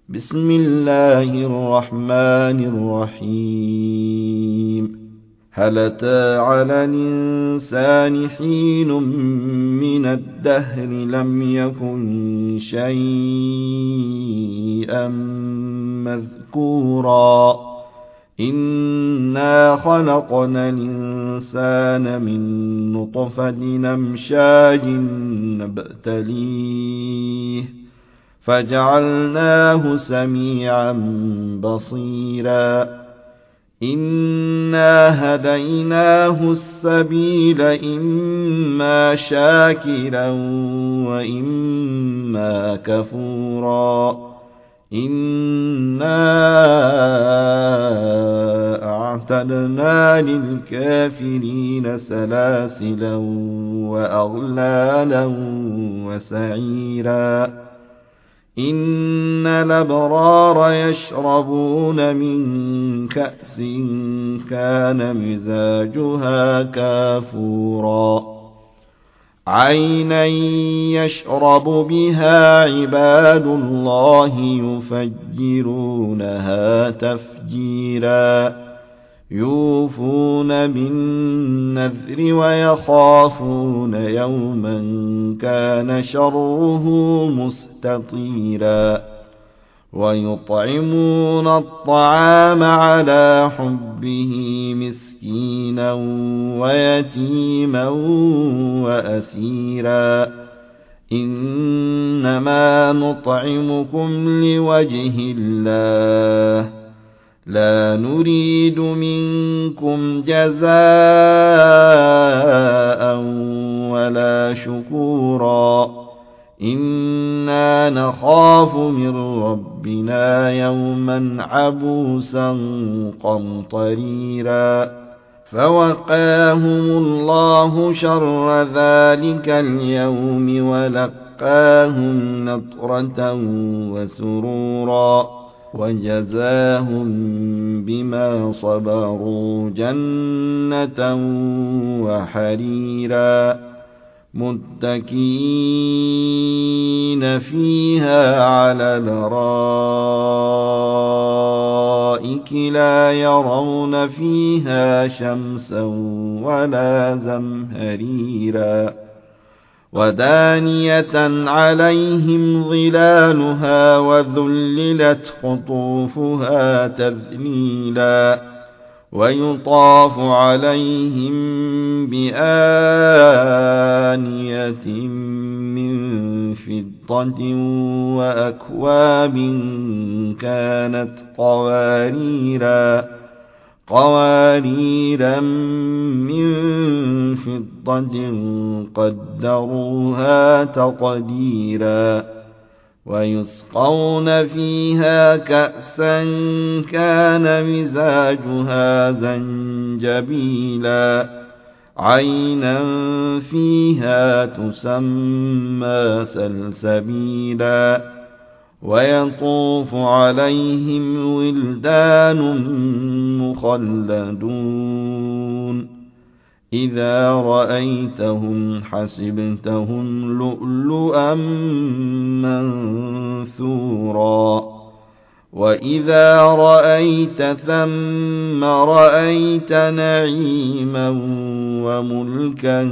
بسم الله الرحمن الرحيم. هل أتى على الإنسان حين من الدهر لم يكن شيئا مذكورا إنا خلقنا الإنسان من نطفة أمشاج نبتليه فجعلناه سميعا بصيرا إنا هديناه السبيل إما شاكرا وإما كفورا إنا أعتدنا للكافرين سلاسلا وأغلالا وسعيرا إن الأبرار يشربون من كأس كان مزاجها كافورا عينا يشرب بها عباد الله يفجرونها تفجيرا يوفون بالنذر ويخافون يوما كان شره مستطيرا ويطعمون الطعام على حبه مسكينا ويتيما وأسيرا إنما نطعمكم لوجه الله لا نريد منكم جزاء ولا شكورا إنا نخاف من ربنا يوما عبوسا قمطريرا فوقاهم الله شر ذلك اليوم ولقاهم نضرة وسرورا وجزاهم بما صبروا جنة وحريرا متكئين فيها على الأرائك لا يرون فيها شمسا ولا زمهريرا ودانية عليهم ظلالها وذللت قطوفها تذليلا ويطاف عليهم بآنية من فضة وأكواب كانت قواريرا من فضة قدروها تقديرا ويسقون فيها كأسا كان مزاجها زنجبيلا عينا فيها تسمى سلسبيلا ويطوف عليهم ولدان مخلدون إذا رأيتهم حسبتهم لؤلؤا منثورا وإذا رأيت ثم رأيت نعيما وملكا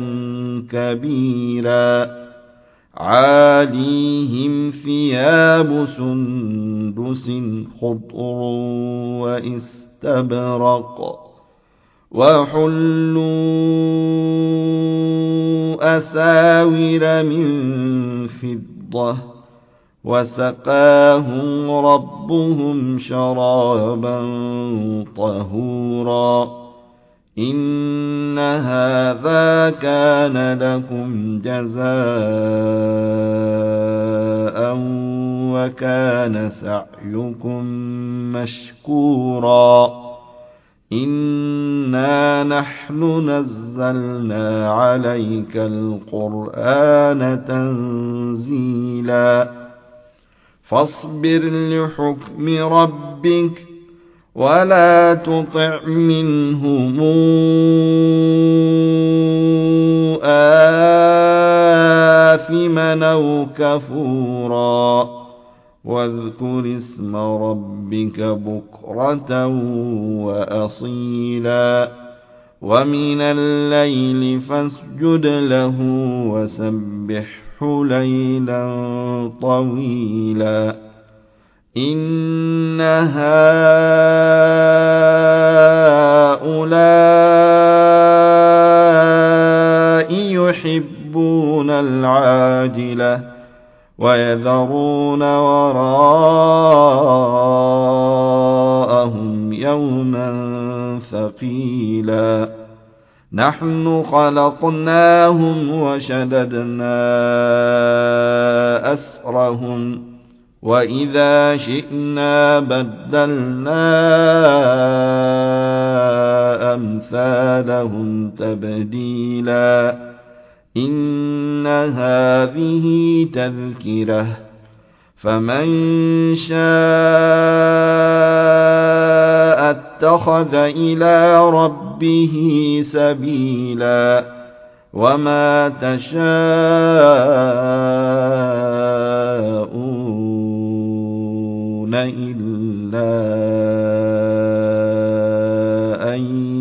كبيرا عاليهم ثياب سندس خضر واستبرق وحلوا أساور من فضة وسقاهم ربهم شرابا طهورا إن هذا كان لكم جزاء وكان سعيكم مشكورا إنا نحن نزلنا عليك القرآن تنزيلا فاصبر لحكم ربك ولا تطع منهم آثما أو كفورا واذكر اسم ربك بكرة وأصيلا ومن الليل فاسجد له وسبحه ليلا طويلا إن هؤلاء يحبون العاجلة ويذرون وراءهم يوما ثقيلا نحن خلقناهم وشددنا أسرهم وإذا شئنا بدلنا أمثالهم تبديلا إن هذه تذكرة فمن شاء اتخذ إلى ربه سبيلا وما تشاءون إلا أن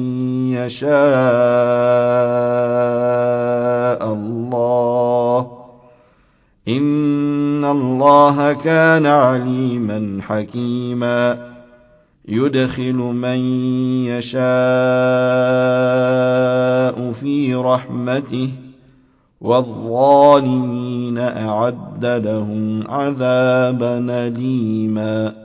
يشاء الله إن الله كان عليما حكيما يدخل من يشاء في رحمته والظالمين أعد لهم عذابا أليما